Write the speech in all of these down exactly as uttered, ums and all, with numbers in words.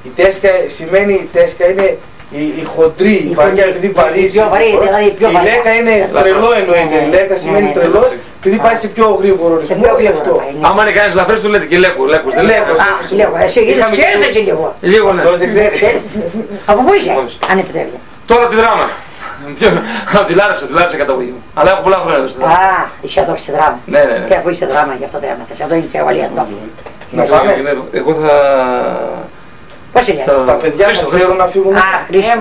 Η τέσκα σημαίνει, τέσκα είναι η, η χοντρή, η βαριά επειδή βαρύσει. Η λέκα είναι τρελό εννοείται, η λέκα σημαίνει τρελός επειδή πάει σε πιο γρήγορο ρυθμό γι' αυτό. Άμα είναι κανείς λαφρές του λέτε και λέκο, λέκος δεν λέκο. Εσύ ξέρεις εκεί λίγο. Λίγο ναι. Αυτός δεν ξέρει. Από πού είσαι, αν επιτρέπετε. Τώρα τη δράμα. Από τη Λάρισα, τη Λάρισα καταγωγή μου. Αλλά έχω πολλά χρόνια εδώ στη δράμα. Α, είσαι εδώ στη δράμα. Ναι, ναι, ναι. Και αφού είσαι δράμα, γι' αυτό το έμαθες. Εδώ είναι και όλοι εδώ. Να πάμε. Εγώ θα... Πώς είναι. Τα παιδιά θα ξέρουν να φύγουν. Α, Χρήστο.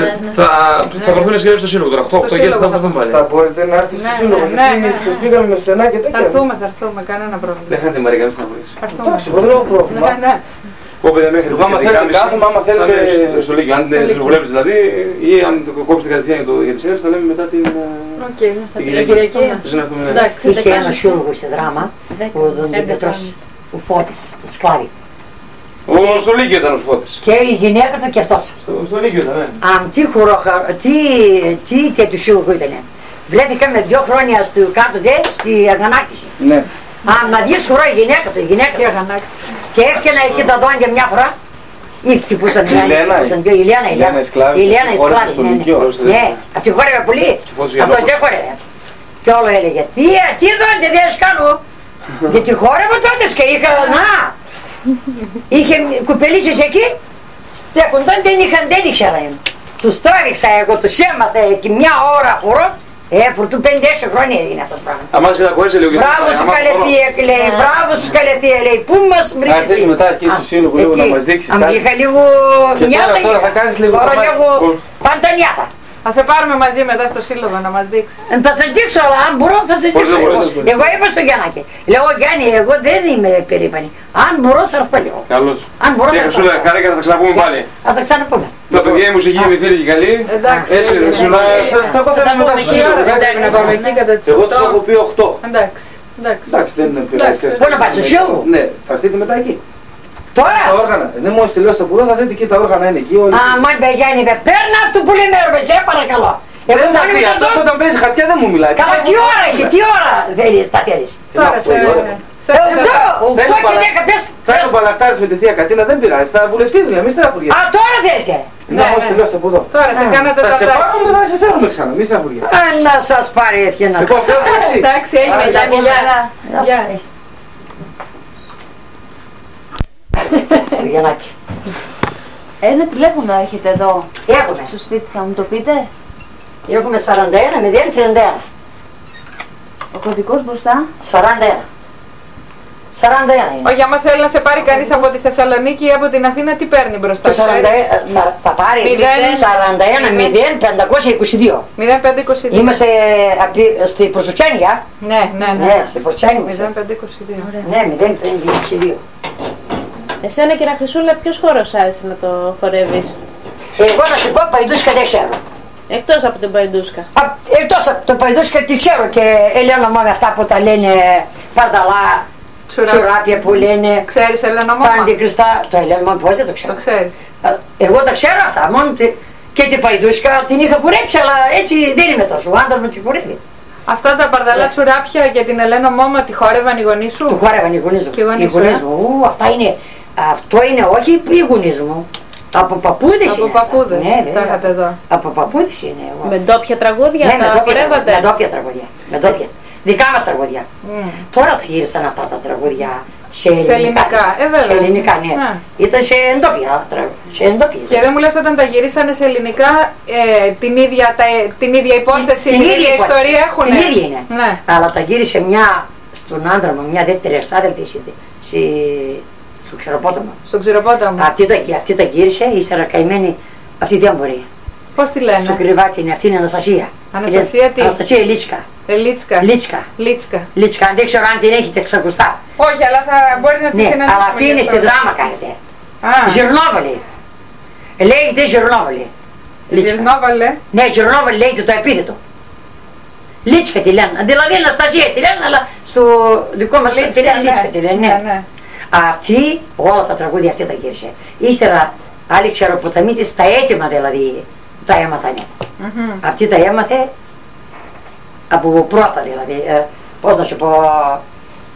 Θα βρεθούν να σχεδόν στο σύλλογο τώρα. οκτώ και θα βρεθούν πάλι. Θα μπορείτε να έρθετε στο σύλλογο γιατί σας πήγαμε με στενά και τέτοια. Θα έρθουμε, θα έρθουμε, κανένα πρόβλημα. Δεν χάνετε Μαρία, κανείς να βρεις. Εντάξει, εγώ δεν έχω πρόβλημα. Πω παιδιά μέχρι το άμα θέλετε κάθομαι, άμα θέλετε... Στο Λύκειο, αν δεν βουλεύεις δηλαδή ή αν το κόψετε κατευθείαν για τις αίρες θα λέμε μετά την Κυριακή. Είχε ένα σύλλογο στη δράμα που τον Πέτρος ο Φώτης, το σκλάβι. Στο Λύκειο ήταν ο Φώτης. Και η γυναίκα του και αυτός. Στο Λύκειο ήταν, ναι. Αν τι χωροχα... τι τέτοιο σύλλογο ήτανε. Βρέθηκαμε δύο χρόνια στο κάτω δε, στη Αργανάκηση. Ναι. Αν να δεις χωρό η γυναίκα του, η γυναίκα του και έφτιανα εκεί τα δόντια μια φορά ή χτυπούσαν μια χτυπούσαν δυο, η Ηλιάνα, η Ηλιάνα, η Ηλιάνα η σκλάβη, ναι, αυτή χόρευε πολύ, αυτός δεν χόρευε και όλο έλεγε, τι, τι δόντια δεν κάνω, γιατί χόρευε τότε και είχα, να, είχε κουπελίτσες εκεί, στέκονταν, δεν είχαν, δεν ήξερα, τους τράβηξα εγώ, τους έμαθα εκεί μια ώρα χορό. Ε, πρωτού πέντε έξι χρόνια έγινε αυτό το πράγμα. Αμάς και τα χωρέσαι λίγο και μπράβο σου καλέ θεία, λέει, μπράβο σου καλέ θεία, λέει, πού μας βρήκες. Ας θες μετά εκεί στο σύλλογο λίγο να μας δείξεις. Αν είχα λίγο νιάτα. Και τώρα θα κάνεις λίγο παντανιάτα. Θα σε πάρουμε μαζί μετά στο σύλλογο να μας δείξεις. Θα σας δείξω, αλλά αν μπορώ θα σας δείξω. Εγώ είπα στο Γιάννακη. Λέω, Γιάννη, εγώ δεν είμαι περήφανη. Αν μπορώ θα έρθω λίγο. Καλώς. Αν μπορώ θα έρθω. Χαρέκα, θα τα ξαναπούμε πάλι. Θα τα ξαναπούμε. Τα παιδιά η μουσική είναι φίλοι και καλοί. Εντάξει. Θα πάθαμε μετά στο σύλλογο. Εγώ τους έχω πει οκτώ. Εντάξει. Εντάξει, δεν είναι πειράζει. Πού να πάτε στο σύλλογο? Ναι, θα έρθετε μετά εκεί. Τώρα! Τα όργανα. Δεν μόλις τελειώσει το πουδό θα δείτε εκεί τα όργανα είναι εκεί όλοι. Αμάν παιδιά είναι παίρνα του που λέμε ρε παιδιά παρακαλώ. Δεν θα έρθει αυτός όταν παίζει χαρτιά δεν μου μιλάει. Καλά τι ώρα είσαι, τι ώρα θέλεις τα θέλεις. Τώρα σε... Θα έρθει ο Παλαχτάρης με τη θεία Κατίνα, δεν πειράζει, θα βουλευτείς δηλαδή, μη στεναχωριέσαι. Α, τώρα θέλετε. Να μόλις τελειώσει το πουδό. Τώρα σε κάνατε τα Θα σε πάρουμε, θα σε φέρουμε ξανά, μη στεναχωριέσαι. Να σας πάρει ευχή να σας φέρουμε. Εντάξει, έγινε, γεια. Γιαννάκη. Ένα τηλέφωνο έχετε εδώ. Έχουμε. Στο σπίτι θα μου το πείτε. Έχουμε σαράντα ένα μηδέν τριάντα ένα. Ο κωδικός μπροστά. σαράντα ένα. σαράντα ένα είναι. Όχι, άμα θέλει να σε πάρει κανείς από τη Θεσσαλονίκη ή από την Αθήνα, τι παίρνει μπροστά. Το σαράντα ένα, θα πάρει σαράντα ένα μηδέν πεντακόσια είκοσι δύο. μηδέν πεντακόσια είκοσι δύο. Είμαστε στη Προσουτσάνια. Ναι, ναι, ναι. Ναι, στη Προσουτσάνια. μηδέν πεντακόσια είκοσι δύο. Ναι, μηδέν πεντακόσια είκοσι δύο. Εσένα και Χρυσούλα, ποιος χώρος άρεσε να το χορεύεις? Εγώ να σου πω Παϊντούσκα δεν ξέρω. Εκτός από την Παϊντούσκα. Εκτός από την Παϊντούσκα τι ξέρω και Ελένα με αυτά που τα λένε παρδαλά, σουράπια που λένε. Ξέρεις Ελένα Μόμα? Παντικριστά. Το Ελένα Μόμα πώς δεν το ξέρω. Το ξέρεις. Εγώ τα ξέρω αυτά, μόνο και την Παϊντούσκα την είχα κουρέψει, αλλά έτσι δεν είμαι τόσο. Ο άντρας μου την κουρεύει. Αυτά τα παρδαλά τσουράπια για την Ελένα Μόμα τη χόρευαν οι γονείς σου? Του χόρευαν οι γονείς μου. Οι γονείς μου. Ου, αυτά είναι, αυτό είναι όχι οι γονείς μου. Από παππούδες από είναι. Παππούδες. Ναι, τα είχατε εδώ. Από παππούδες είναι. Εγώ. Με ντόπια τραγούδια ναι, τα χορεύατε? Με ντόπια τραγούδια. Με ντόπια. Δικά μας τραγούδια. Mm. Τώρα τα γύρισαν αυτά τα τραγούδια σε ελληνικά. Σε ελληνικά, ε, βέβαια. Σε ελληνικά, ναι. Ah. Ήταν σε εντόπια τραγούδια. Και δεν μου λες όταν τα γυρίσανε σε ελληνικά ε, την, ίδια, τα, την ίδια υπόθεση, την, την, την ίδια ιστορία έχουν? Την ίδια είναι. Ναι. Αλλά τα γύρισε μια στον άντρα μου, μια δεύτερη εξάδελφη στο Ξηροπόταμο. Στο Ξηροπόταμο. Αυτή τα, αυτή τα γύρισε, ύστερα καημένη, αυτή δεν μπορεί. Πώς τη λένε? Στο κρεβάτι είναι, αυτή είναι Αναστασία. Αναστασία τι? Αναστασία Λίτσκα. Λίτσκα. Λίτσκα. Λίτσκα. Λίτσκα. Δεν ξέρω αν την έχετε ξακουστά. Όχι, αλλά θα μπορεί να τη ναι, συναντήσουμε. Αλλά αυτή είναι στη δράμα κάνετε. Ζυρνόβαλη. Λέγεται Ζυρνόβαλη. Ζυρνόβαλη. Ναι, Ζυρνόβαλη λέγεται το επίθετο. Λίτσκα τη λένε. Δηλαδή Αναστασία τη λένε, αλλά στο δικό μας τη λένε Λίτσκα τη λένε. Ναι. Ναι. Αυτή, όλα τα τραγούδια αυτή τα γύρισε. Ύστερα άλλοι Ξεροποταμίτες τα έτοιμα δηλαδή τα έμαθανε. Mm-hmm. Αυτή τα έμαθε από πρώτα δηλαδή. Ε, πώς να σου πω,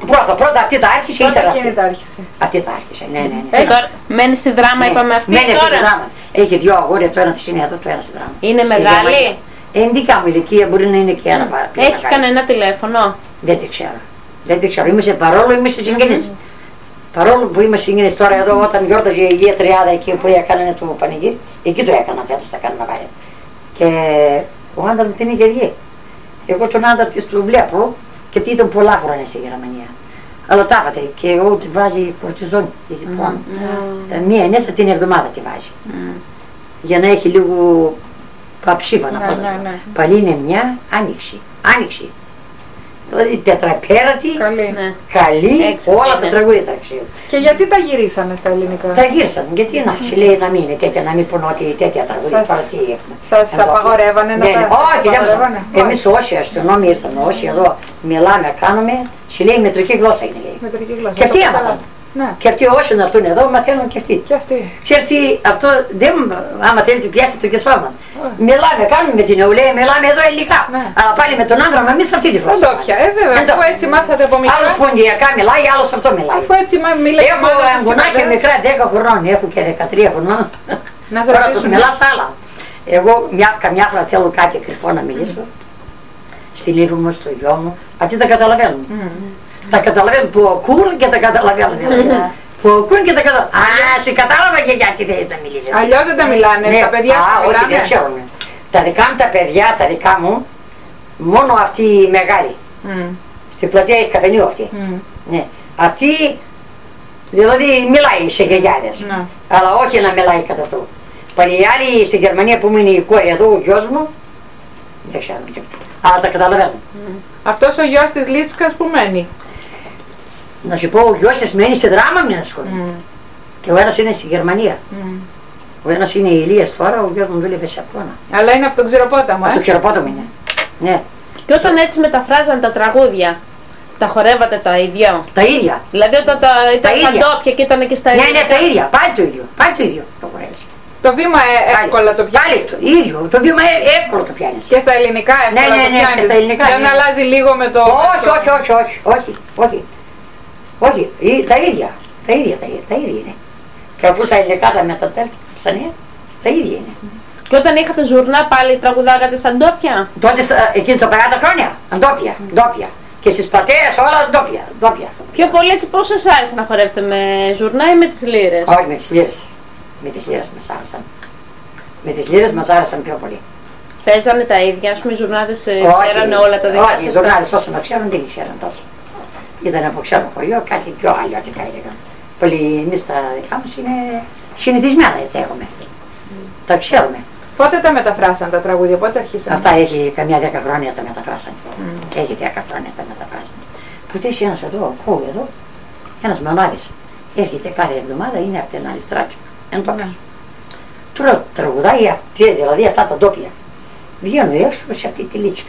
Πρώτα, πρώτα αυτή τα άρχισε, ύστερα αυτή. Τα άρχισε. Αυτή τα άρχισε, ναι, ναι. ναι. Ε, τώρα, μένει στη δράμα, ναι. Είπαμε αυτή. Μένει στη δράμα. Έχει δύο αγόρια, το ένα της είναι εδώ, το ένα στη δράμα. Είναι στη μεγάλη. Ε, είναι δικά μου ηλικία, μπορεί να είναι και ένα πάρα πολύ. Έχει κανένα τηλέφωνο? Δεν τη ξέρω. Δεν τη ξέρω. Είμαι σε παρόλο, είμαι σε συγγενείς. Mm-hmm. Παρόλο που είμαι συγγενείς τώρα εδώ, όταν γιόρταζε η Αγία Τριάδα εκεί που έκαναν το πανηγύρι, εκεί το έκανα φέτος, τα κάνουν να πάρει. Και ο άντρας μου την είχε γη. Εγώ τον άντρα της του βλέπω και τι ήταν πολλά χρόνια στη Γερμανία. Αλλά τα είπατε και εγώ τη βάζει κορτιζόνη, έχει πόνο. Μία ενέσα την εβδομάδα τη βάζει. Mm. Για να έχει λίγο παψίφανα, πώς να πω. Πάλι είναι μια άνοιξη, άνοιξη. Δηλαδή τετραπέρατη, καλή, ναι. Καλή, έξω, όλα ναι. Τα τραγούδια τα ξέρω. Και γιατί τα γυρίσανε στα ελληνικά? Τα γύρισαν, γιατί να mm. λέει να μην είναι τέτοια, να μην πούν ότι τέτοια τραγούδια παρατή έχουμε. Σας απαγορεύανε να τα όχι, δεν εμείς όσοι αστυνόμοι ήρθαν, όσοι εδώ μιλάμε, κάνουμε, σου λέει μετρική γλώσσα είναι λέει. Μετρική γλώσσα. Και αυτοί έμαθαν. Ναι. Και αυτοί όσοι να έρθουν εδώ μαθαίνουν και αυτοί. Και αυτοί. Ξέρεις τι, αυτό δεν, άμα θέλετε πιάσετε το κεσφάμα. Oh. Μιλάμε, κάνουμε με την νεολαία, μιλάμε εδώ ελληνικά. Ναι. Αλλά πάλι με τον άντρα, μα εμείς αυτή τη φράση. Εντόπια, ε βέβαια, αφού έτσι μάθατε από μικρά. Άλλος ποντιακά μιλάει, άλλος αυτό μιλάει. Αφού έτσι μιλάει. Έχω αγγονάκια μικρά δέκα χρονών, έχω και δεκατρία χρονών. Να σας τώρα τους μιλάς άλλα. Εγώ μια, καμιά φορά θέλω κάτι κρυφό να μιλήσω. Στη λίγη μου, στο γιο μου, αυτοί τα καταλαβαίνουν. Τα καταλαβαίνουν που ακούν και τα καταλαβαίνουν. Που ακούν και τα καταλαβαίνουν. Α, σε κατάλαβα και γιατί θες να μιλήσεις. Αλλιώς δεν τα μιλάνε, τα παιδιά σου μιλάνε. Όχι, δεν ξέρουν. Τα δικά μου τα παιδιά, τα δικά μου, μόνο αυτή η μεγάλη. Στην πλατεία έχει καφενείο αυτή. Αυτή, δηλαδή μιλάει σε γιαγιάδες. Αλλά όχι να μιλάει κατά το. Πάλι οι άλλοι στην Γερμανία που είναι η κόρη εδώ, ο γιος μου, δεν ξέρουν τίποτα. Αλλά τα καταλαβαίνουν. Αυτός ο γιος της Λίτσκας που μένει? Να σου πω, ο γιος της μένει στη Δράμα μια σχολή. Mm. Και ο ένας είναι στη Γερμανία. Mm. Ο ένας είναι η Ηλίας τώρα, ο γιος μου δούλευε σε Απόνα. Αλλά είναι από τον Ξηροπόταμο, ε? Από τον Ξηροπόταμο είναι. Ναι. Και όταν έτσι μεταφράζαν τα τραγούδια, τα χορεύατε τα ίδια? Τα ίδια. Δηλαδή όταν τα, ήταν τα σαν ντόπια και ήταν και στα ίδια. Ναι, ναι, τα ίδια. Πάλι το ίδιο. Πάλι το ίδιο το χορεύεις. Το βήμα ε, εύκολα το πιάνεις. Πάλι το ίδιο. Το βήμα ε, εύκολο το πιάνεις. Και στα ελληνικά εύκολα ναι, ναι, ναι, το πιάνεις. Και στα ελληνικά, δεν ναι. αλλάζει λίγο με το... Όχι, όχι, όχι, όχι, όχι, όχι. Όχι, τα ίδια. Τα ίδια, τα ίδια, τα ίδια είναι. Και αφού στα ελληνικά τα μετατρέψανε, τα ίδια είναι. Και όταν είχατε ζουρνά πάλι τραγουδάγατε σαν ντόπια? Τότε εκείνη τα παλιά τα χρόνια, ντόπια, ντόπια. Και στις πλατείες όλα ντόπια, ντόπια. Πιο πολύ έτσι πώς σας άρεσε να χορεύετε, με ζουρνά ή με τις λύρες? Όχι, με τις λύρες. Με τις λύρες μας άρεσαν. Με τις λύρες μας άρεσαν πιο πολύ. Παίζανε τα ίδια, ας πούμε οι ζουρνάδες ξέρανε όλα τα δικά σας? Όχι, οι ζουρνάδες όσο να ξέρουν δεν ξέρουν τόσο. Ήταν από ξένο χωριό, κάτι πιο αλλιώτικα έλεγαν. Πολύ εμείς τα δικά μας είναι συνηθισμένα τα έχουμε. Mm. Τα ξέρουμε. Πότε τα μεταφράσαν τα τραγούδια, πότε αρχίσαν? Αυτά έχει καμιά δέκα χρόνια τα μεταφράσαν. Mm. Έχει δέκα χρόνια τα μεταφράσαν. Ποτέ είσαι ένας εδώ, ακούω εδώ, ένας μανάδης. Έρχεται κάθε εβδομάδα, είναι από την άλλη στράτη. Εν το mm. Τώρα τραγουδάει αυτές, δηλαδή αυτά τα ντόπια. Βγαίνω έξω σε αυτή τη Λίτσκα.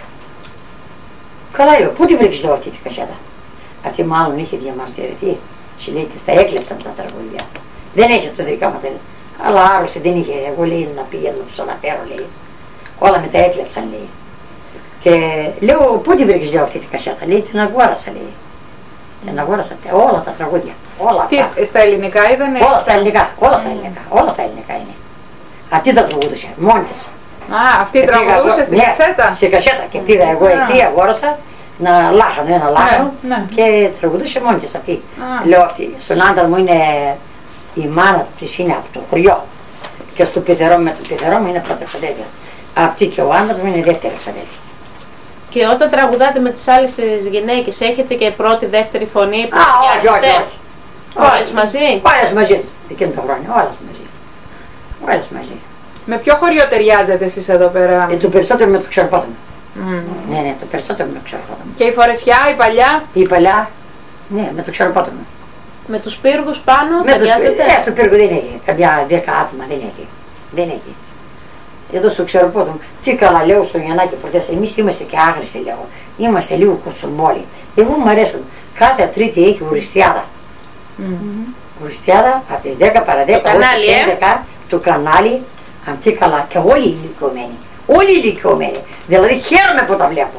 Καλά λέω, πού τη βρήκες εδώ αυτή τη κασέτα? Αυτή μάλλον είχε διαμαρτυρηθεί. Σου λέει της τα έκλεψαν τα τραγουδιά. Δεν έχει το δικά μου τέλος. Αλλά άρρωσε δεν είχε. Εγώ λέει να πήγαινε να τους αναφέρω λέει. Όλα με τα έκλεψαν λέει. Και λέω πού τη βρήκες λέω αυτή τη κασέτα? Λέει την αγόρασα λέει. Την αγόρασα όλα τα τραγούδια. Όλα τι, αυτά. Στα ελληνικά είδανε? Όλα στα ελληνικά. Όλα στα ελληνικά. Όλα στα ελληνικά είναι. Αυτή τα τραγουδούσε. Μόνη της. Α, αυτή τραγουδούσε στην κασέτα? Στην κασέτα και πήγα εγώ εκεί αγόρασα. Να λάχανε ένα λάχανο ναι, ναι. Και τραγουδούσε μόνη της αυτή. Ah. Λέω αυτή, στον άντρα μου είναι η μάνα της είναι από το χωριό και στο πεθερό με το πεθερό μου είναι πρώτα ξαδέλφια. Αυτή και ο άντρας μου είναι δεύτερη ξαδέλφια. Και όταν τραγουδάτε με τις άλλες τις γυναίκες έχετε και πρώτη, δεύτερη φωνή που ah, όχι, όχι, όχι. Όλες μαζί? Όλες μαζί, εκείνη τα χρόνια, όλες μαζί. Όλες μαζί. Με ποιο χωριό ταιριάζετε εσείς εδώ πέρα? Ε, το περισσότερο με το Ξηροπόταμο. Mm. Ναι, ναι, το περισσότερο με το Ξηροπόταμο. Και η Φορεσιά, η παλιά? Η παλιά, ναι, με το Ξηροπόταμο. Με τους πύργους πάνω, με ταιριάζετε? Ε, στο πύργο δεν έχει, κάποια δέκα άτομα δεν έχει. Δεν έχει. Εδώ στο Ξηροπόταμο, τι καλά λέω στον Γιαννάκη προτές, εμείς είμαστε και άγριστοι λέω. Είμαστε λίγο κουτσομπόλοι. Εγώ μου αρέσουν. Κάθε Τρίτη έχει οριστιάδα. Mm-hmm. Οριστιάδα από τις δέκα παρά δέκα, ως τις έντεκα, το κανάλι, αυτή καλά και όλοι οι ηλικιωμένοι. Όλοι οι ηλικιωμένοι. Δηλαδή χαίρομαι που τα βλέπω.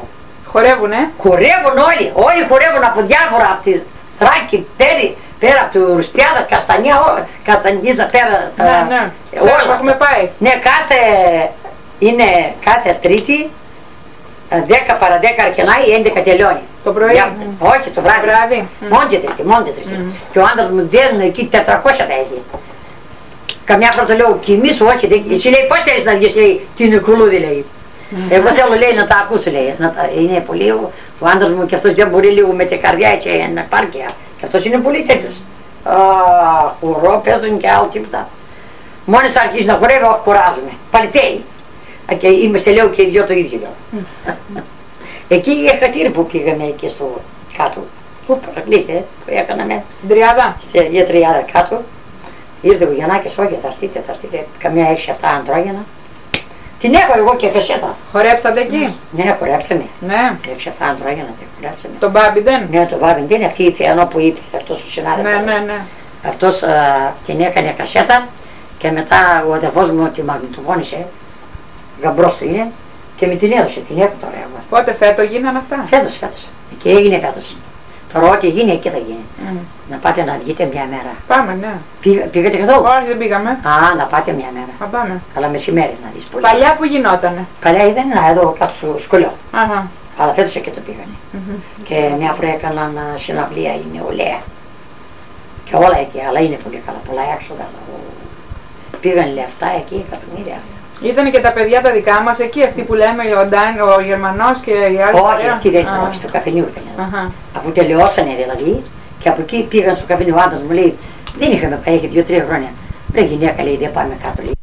Χορεύουνε. Χορεύουν όλοι, όλοι χορεύουν από διάφορα, από τη Θράκη, πέρι, πέρα από τη Ρουστιάδα, Καστανιά, Καστανίτσα, πέρα. Ναι, ναι, όλα έχουμε πάει. Ναι, κάθε, είναι κάθε Τρίτη, δέκα παρά δέκα αρχινάει, έντεκα τελειώνει. Το πρωί. Για, mm. Όχι, το βράδυ. βράδυ. Μόνο και Τρίτη, μόνο και Τρίτη. Mm. Και ο άντρας μου δίνουν εκεί τετρακόσια τα έχει. Καμιά φορά το λέω, κοιμήσου, όχι, εσύ λέει, πώς θέλεις να βγεις, λέει, την Νικουλούδη, λέει. Mm. Εγώ θέλω, λέει, να τα ακούσω, λέει, να τα, είναι πολύ, ο άντρας μου και αυτός δεν μπορεί λίγο με την καρδιά, έτσι, να πάρκια. Και αυτός είναι πολύ τέτοιος. Α, χορό, παίζουν και άλλο τίποτα. Μόλις αρχίσει να χορεύει, όχι, κουράζουμε. Παλιτέει. Και είμαστε, λέω, και οι δυο το ίδιο, λέω. Εκεί η Εχατήρη που πήγαμε εκεί στο κάτω. Πού παρακλείσε, που έκαναμε. Στην Τριάδα. Στην Τριάδα κάτω. Ήρθε ο Γιαννάκης, όχι, θα έρθείτε, θα έρθετε, καμιά έξι εφτά αντρόγινα. Την έχω εγώ και κασέτα. Χορέψατε εκεί. Ναι, χορέψαμε. Ναι. έξι εφτά αντρόγινα δεν χορέψαμε. Το Μπάμπιντεν. Ναι, το Μπάμπιντεν, αυτή η Θεανό που είπε, αυτός ο συνάδελφος. Ναι, ναι, ναι. Αυτός α, την έκανε κασέτα και μετά ο αδερφός μου τη μαγνητοφώνησε, γαμπρός του είναι, και με την έδωσε, την έχω τώρα εγώ. Πότε φέτο γίνανε αυτά. Φέτος, φέτος. Και έγινε φέτος. Τώρα ό,τι γίνει εκεί θα γίνει. Mm. Να πάτε να βγείτε μια μέρα. Πάμε, ναι. Πήγα, πήγατε καθόλου. Όχι, δεν πήγαμε. Α, να πάτε μια μέρα. Α, πάμε. Αλλά μεσημέρι να δεις πολύ. Παλιά που γινότανε. Παλιά ήταν εδώ κάτω στο σχολείο. Αχα. Αλλά φέτος εκεί το πήγανε. Mm-hmm. Και μια φορά έκαναν συναυλία η νεολαία. Και όλα εκεί, αλλά είναι πολύ καλά. Πολλά έξοδα. Πήγαν λεφτά εκεί, εκατομμύρια. Ήταν και τα παιδιά τα δικά μας εκεί, αυτοί που λέμε, ο, Ντάν, ο Γερμανός και οι άλλοι. Όχι, αυτοί δεν ήταν, όχι, στο καφενείο ήταν. Uh-huh. Αφού τελειώσανε δηλαδή, και από εκεί πήγαν στο καφενείο, ο άντρας μου λέει, δεν είχαμε πάει, είχε δύο-τρία χρόνια. Λέει, γυναίκα, λέει, δεν πάμε κάτω, λέει.